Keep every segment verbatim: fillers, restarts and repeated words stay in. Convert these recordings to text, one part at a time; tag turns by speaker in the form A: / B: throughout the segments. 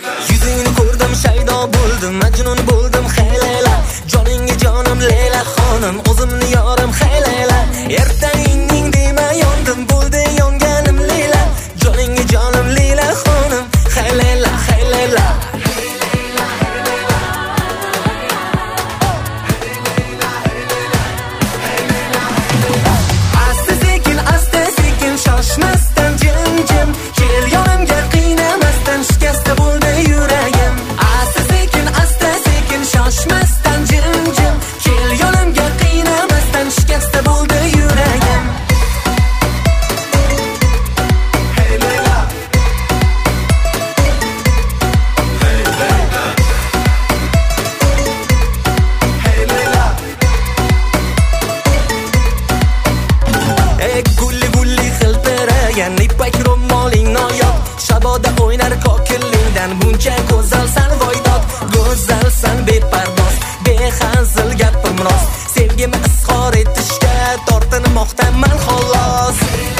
A: Yuzingni ko'rdim, shaydo bo'ldim, majnun bo'ldim, hey Layla. Joningga jonim Layla xonim, o'zimni yorim, hey Layla. Ertangning dema yondim, bo'ldi yonganim Layla. Joningga jonim Layla xonim, hey Layla, hey Layla. Asta sekin, asta sekin, shoshmasdan jim-jim, kel yonimga qiynamasdan, shikasta bo'ldi yuragim. Asta sekin, asta sekin, shoshmasdan jim-jim, kel yonimga qiynamasdan, shikasta bo'ldi yuragim. Hey Layla, hey Layla, hey Layla. Ey gulli gulli xilpiragan ipak ro'moling noyob, shaboda o'ynar kokillingdan buncha go'zalsan voydod. Go'zalsan bepardoz, behazil gapim rost, sevgimni izhor etishga tortinmoqdaman xolos.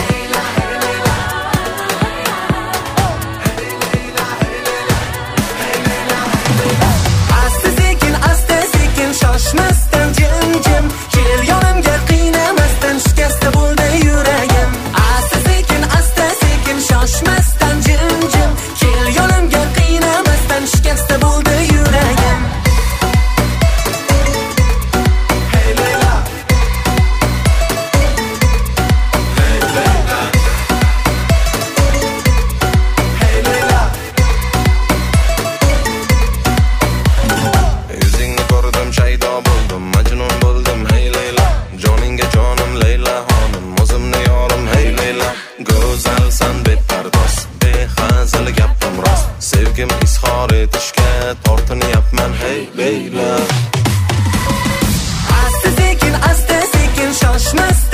A: Asta sekin, asta sekin, shoshmasdan jim-jim, kel yonimga qiynamasdan, shikasta bo'ldi yuragim. Asta sekin, asta sekin, shoshmasdan jim-jim, kel yonimga qiynamasdan, shikasta bo'ldi yuragim. Hey Layla, hey Layla, hey Layla. Yuzingni ko'rdim, shaydo bo'ldim, majnun bo'ldim, hey Layla. Joningga jonim Layla xonim, o'zimni yorim, hey Layla. Go'zalsan bepardoz, behazil gapim rost, sevgim izhor etishga tortinyapman, hey Layla. Asta sekin, asta sekin, shoshmasdan